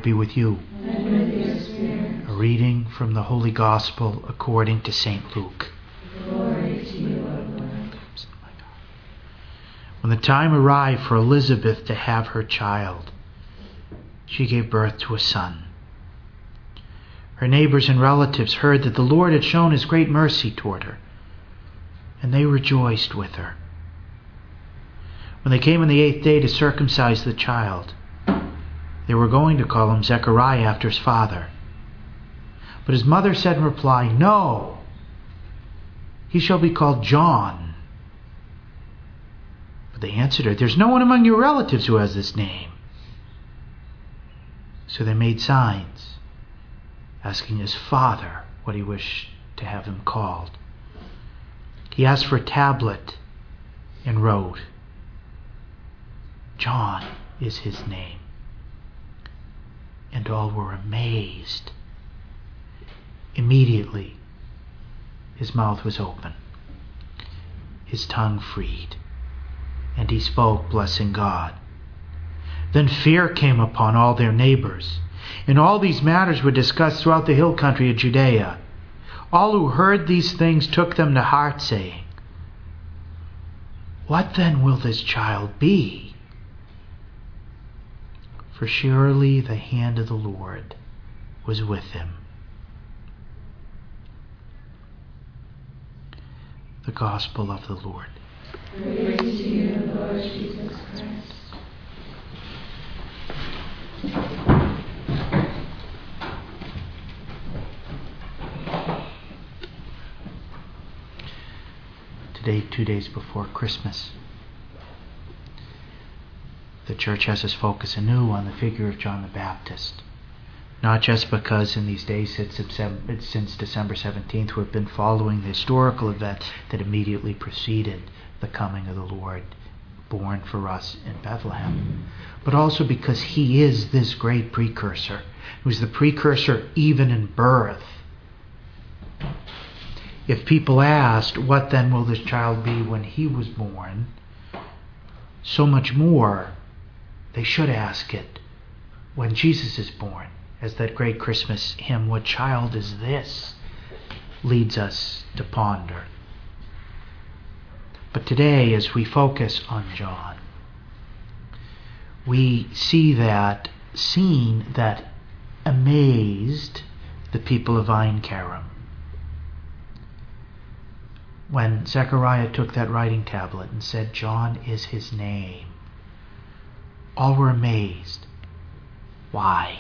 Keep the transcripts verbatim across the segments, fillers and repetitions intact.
Lord be with you. And with your spirit. A reading from the Holy Gospel according to Saint Luke. Glory to you, O Lord. When the time arrived for Elizabeth to have her child, she gave birth to a son. Her neighbors and relatives heard that the Lord had shown his great mercy toward her, and they rejoiced with her. When they came on the eighth day to circumcise the child, they were going to call him Zechariah after his father. But his mother said in reply, "No, he shall be called John." But they answered her, "There's no one among your relatives who has this name." So they made signs, asking his father what he wished to have him called. He asked for a tablet and wrote, "John is his name." And all were amazed. Immediately, his mouth was open, his tongue freed, and he spoke, blessing God. Then fear came upon all their neighbors, and all these matters were discussed throughout the hill country of Judea. All who heard these things took them to heart, saying, "What then will this child be?" For surely the hand of the Lord was with him. The Gospel of the Lord. Praise to you, Lord Jesus Christ. Today, two days before Christmas, the Church has us focus anew on the figure of John the Baptist. Not just because in these days since December seventeenth we've been following the historical event that immediately preceded the coming of the Lord, born for us in Bethlehem, but also because he is this great precursor. He was the precursor even in birth. If people asked, "What then will this child be when he was born?" so much more they should ask it when Jesus is born, as that great Christmas hymn, "What child is this?" leads us to ponder. But today, as we focus on John, we see that scene that amazed the people of Ein Kerem. When Zechariah took that writing tablet and said, "John is his name," all were amazed. Why?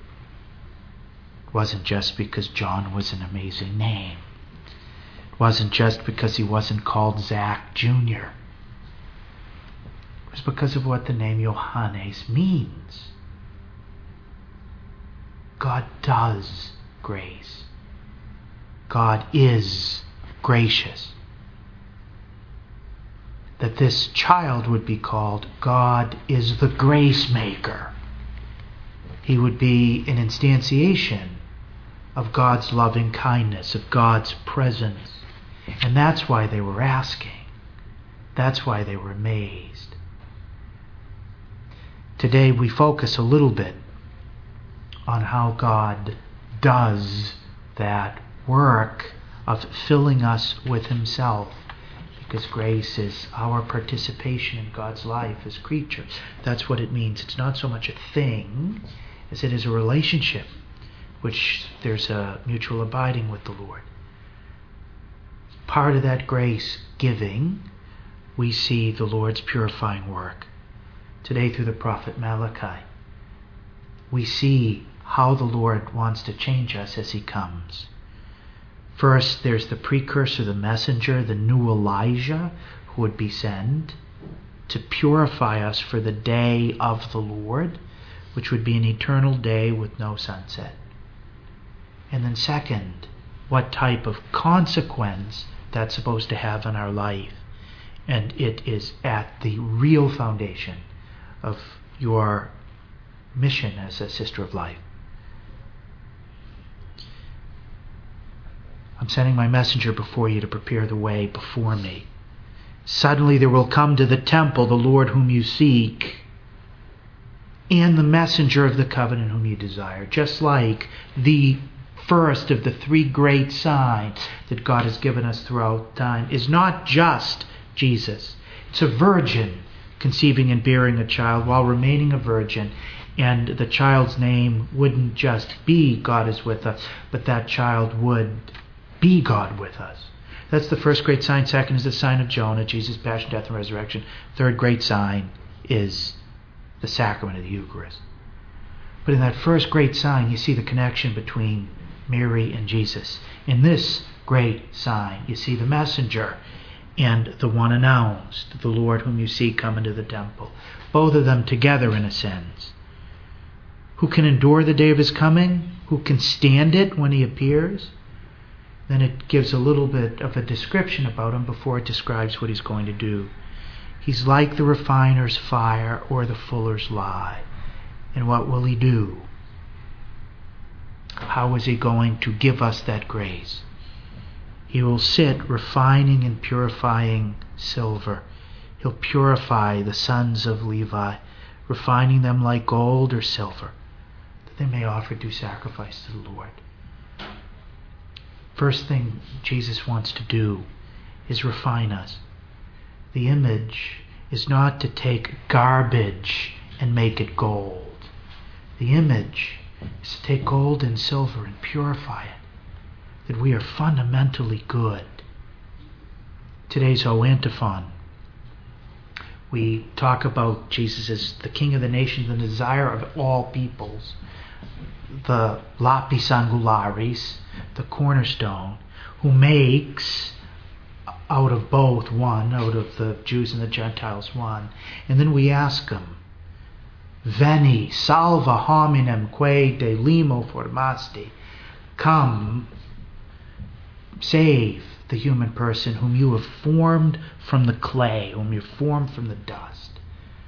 It wasn't just because John was an amazing name. It wasn't just because he wasn't called Zach Junior It was because of what the name Johannes means. God does grace. God is gracious. That this child would be called God is the grace maker. He would be an instantiation of God's loving kindness, of God's presence. And that's why they were asking. That's why they were amazed. Today we focus a little bit on how God does that work of filling us with himself. Because grace is our participation in God's life as creatures. That's what it means. It's not so much a thing as it is a relationship, which there's a mutual abiding with the Lord. Part of that grace giving, we see the Lord's purifying work. Today through the prophet Malachi, we see how the Lord wants to change us as he comes. First, there's the precursor, the messenger, the new Elijah, who would be sent to purify us for the day of the Lord, which would be an eternal day with no sunset. And then second, what type of consequence that's supposed to have on our life. And it is at the real foundation of your mission as a sister of life. I'm sending my messenger before you to prepare the way before me. Suddenly there will come to the temple the Lord whom you seek. and the messenger of the covenant whom you desire. Just like the first of the three great signs that God has given us throughout time is not just Jesus. It's a virgin conceiving and bearing a child while remaining a virgin. And the child's name wouldn't just be God is with us, but that child would be God with us. That's the first great sign. Second is the sign of Jonah, Jesus' passion, death, and resurrection. Third great sign is the sacrament of the Eucharist. But in that first great sign, you see the connection between Mary and Jesus. In this great sign, you see the messenger and the one announced, the Lord whom you see come into the temple. Both of them together in a sense. Who can endure the day of his coming? Who can stand it when he appears? Then it gives a little bit of a description about him before it describes what he's going to do. He's like the refiner's fire or the fuller's lye. And what will he do? How is he going to give us that grace? He will sit refining and purifying silver. He'll purify the sons of Levi, refining them like gold or silver, that they may offer due sacrifice to the Lord. First thing Jesus wants to do is refine us. The image is not to take garbage and make it gold. The image is to take gold and silver and purify it, that we are fundamentally good. Today's O Antiphon, we talk about Jesus as the King of the nations, the desire of all peoples, the lapis angularis, the cornerstone, who makes out of both one, out of the Jews and the Gentiles one. And then we ask him, Veni, salva hominem quae de limo formasti. Come, save the human person whom you have formed from the clay, whom you have formed from the dust.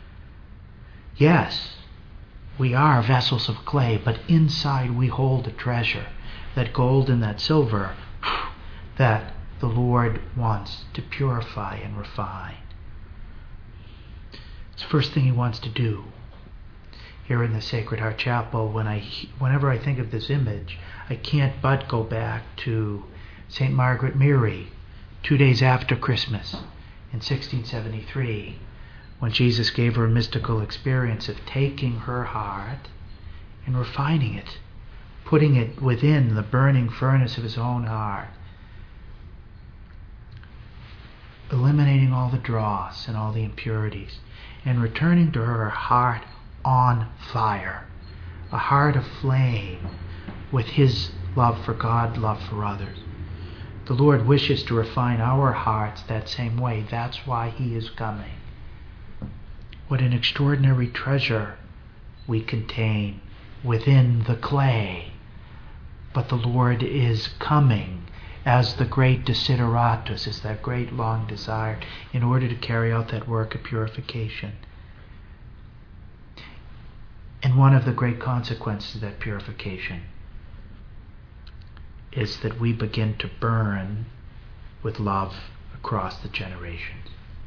Yes, we are vessels of clay, but inside we hold a treasure, that gold and that silver, that the Lord wants to purify and refine. It's the first thing he wants to do. Here in the Sacred Heart Chapel, when I, whenever I think of this image, I can't but go back to Saint Margaret Mary, two days after Christmas in sixteen seventy-three, when Jesus gave her a mystical experience of taking her heart and refining it, putting it within the burning furnace of his own heart, eliminating all the dross and all the impurities, and returning to her a heart on fire, a heart aflame with his love for God, love for others. The Lord wishes to refine our hearts that same way. That's why he is coming. What an extraordinary treasure we contain within the clay. But the Lord is coming as the great desideratus, as that great long desire, in order to carry out that work of purification. And one of the great consequences of that purification is that we begin to burn with love across the generations.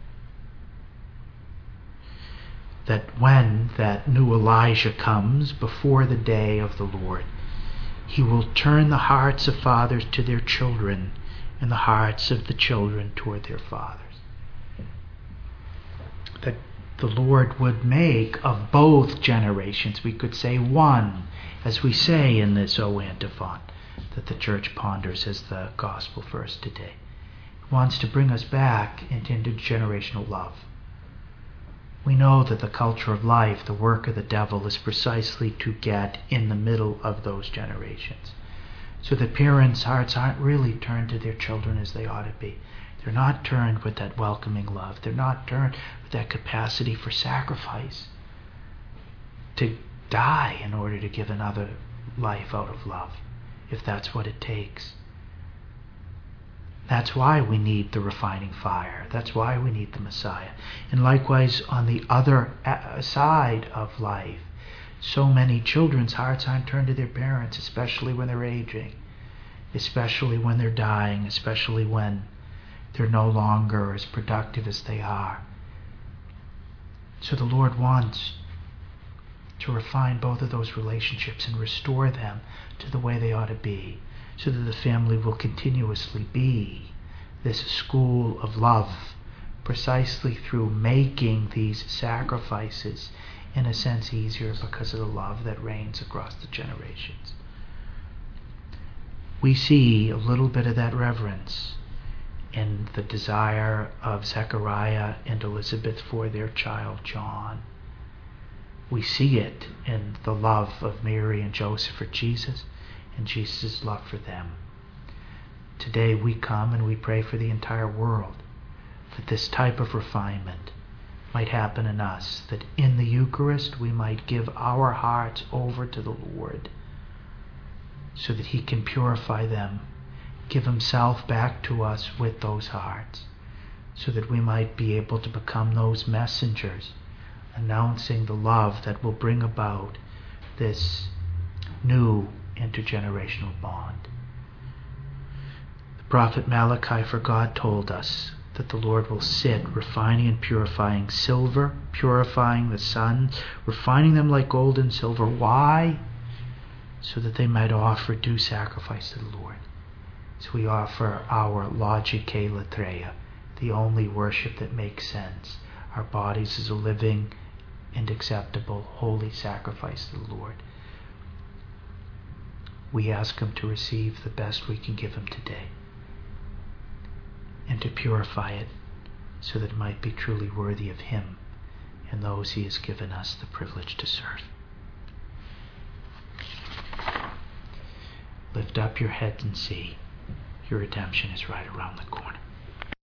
That when that new Elijah comes before the day of the Lord, he will turn the hearts of fathers to their children and the hearts of the children toward their fathers. That the Lord would make of both generations, we could say one, as we say in this O Antiphon, that the Church ponders as the Gospel verse today. It wants to bring us back into intergenerational love. We know that the culture of life, the work of the devil, is precisely to get in the middle of those generations, so that parents' hearts aren't really turned to their children as they ought to be. They're not turned with that welcoming love. They're not turned with that capacity for sacrifice, to die in order to give another life out of love, if that's what it takes. That's why we need the refining fire. That's why we need the Messiah. And likewise, on the other side of life, so many children's hearts aren't turned to their parents, especially when they're aging, especially when they're dying, especially when they're no longer as productive as they are. So the Lord wants to refine both of those relationships and restore them to the way they ought to be, so that the family will continuously be this school of love, precisely through making these sacrifices in a sense easier because of the love that reigns across the generations. We see a little bit of that reverence in the desire of Zechariah and Elizabeth for their child John. We see it in the love of Mary and Joseph for Jesus and Jesus' love for them. Today we come and we pray for the entire world, that this type of refinement might happen in us, that in the Eucharist we might give our hearts over to the Lord so that He can purify them, give Himself back to us with those hearts, so that we might be able to become those messengers announcing the love that will bring about this new intergenerational bond. The prophet Malachi, for God told us that the Lord will sit refining and purifying silver, purifying the sons, refining them like gold and silver. Why? So that they might offer due sacrifice to the Lord. So we offer our Logicae Latreia, the only worship that makes sense, our bodies as a living and acceptable holy sacrifice to the Lord. We ask Him to receive the best we can give Him today, and to purify it so that it might be truly worthy of Him and those He has given us the privilege to serve. Lift up your heads and see, your redemption is right around the corner.